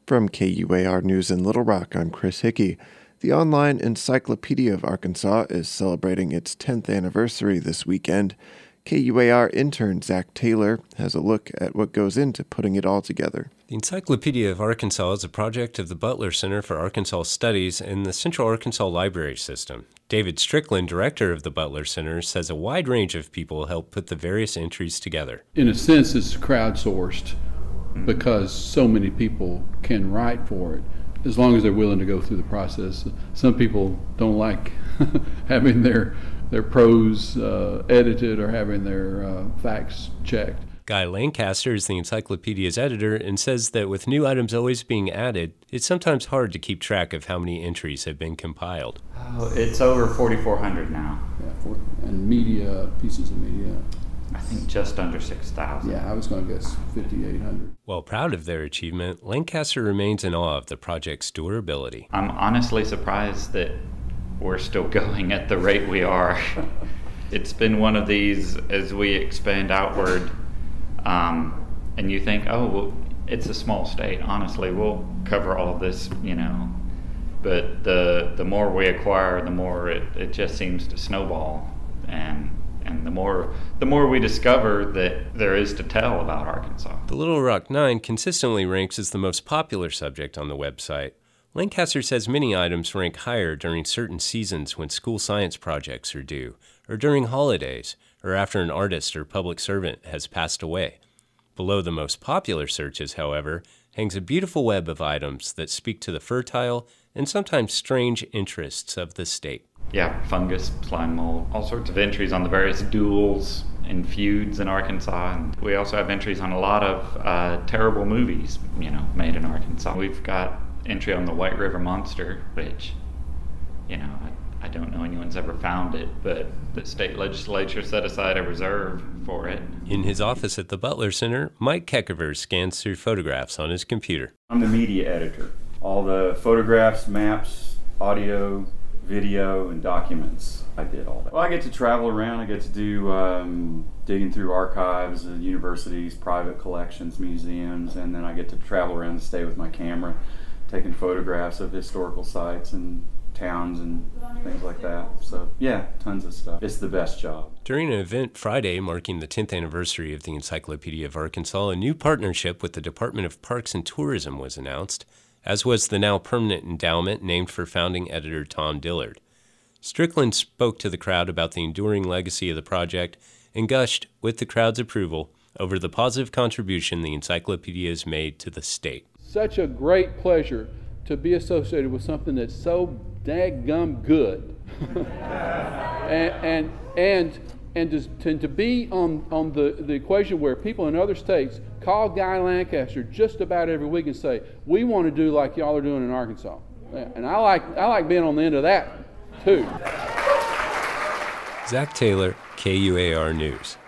From KUAR News in Little Rock, I'm Chris Hickey. The Online Encyclopedia of Arkansas is celebrating its 10th anniversary this weekend. KUAR intern Zach Taylor has a look at what goes into putting it all together. The Encyclopedia of Arkansas is a project of the Butler Center for Arkansas Studies and the Central Arkansas Library System. David Strickland, director of the Butler Center, says a wide range of people help put the various entries together. In a sense, it's crowdsourced because so many people can write for it, as long as they're willing to go through the process. Some people don't like having their prose edited or having their facts checked. Guy Lancaster is the encyclopedia's editor and says that with new items always being added, it's sometimes hard to keep track of how many entries have been compiled. Oh, it's over 4,400 now. Yeah, and pieces of media. I think just under 6,000. Yeah, I was going to guess 5,800. While proud of their achievement, Lancaster remains in awe of the project's durability. I'm honestly surprised that we're still going at the rate we are. It's been one of these, as we expand outward, and you think, oh, well, it's a small state. Honestly, we'll cover all this, But the more we acquire, the more it just seems to snowball, and the more we discover that there is to tell about Arkansas. The Little Rock Nine consistently ranks as the most popular subject on the website. Lancaster says many items rank higher during certain seasons when school science projects are due, or during holidays, or after an artist or public servant has passed away. Below the most popular searches, however, hangs a beautiful web of items that speak to the fertile and sometimes strange interests of the state. Yeah, fungus, slime mold, all sorts of entries on the various duels and feuds in Arkansas. And we also have entries on a lot of terrible movies, made in Arkansas. We've got entry on the White River Monster, which, I don't know anyone's ever found it, but the state legislature set aside a reserve for it. In his office at the Butler Center, Mike Keckever scans through photographs on his computer. I'm the media editor. All the photographs, maps, audio, video, and documents. I did all that. Well, I get to travel around. I get to do digging through archives, universities, private collections, museums, and then I get to travel around the state with my camera, taking photographs of historical sites and towns and things like that. So, yeah, tons of stuff. It's the best job. During an event Friday marking the 10th anniversary of the Encyclopedia of Arkansas, a new partnership with the Department of Parks and Tourism was announced, as was the now permanent endowment named for founding editor Tom Dillard. Strickland spoke to the crowd about the enduring legacy of the project and gushed, with the crowd's approval, over the positive contribution the encyclopedia has made to the state. Such a great pleasure to be associated with something that's so daggum good. and to be on the equation where people in other states call Guy Lancaster just about every week and say, we want to do like y'all are doing in Arkansas. And I like being on the end of that too. Zach Taylor, KUAR News.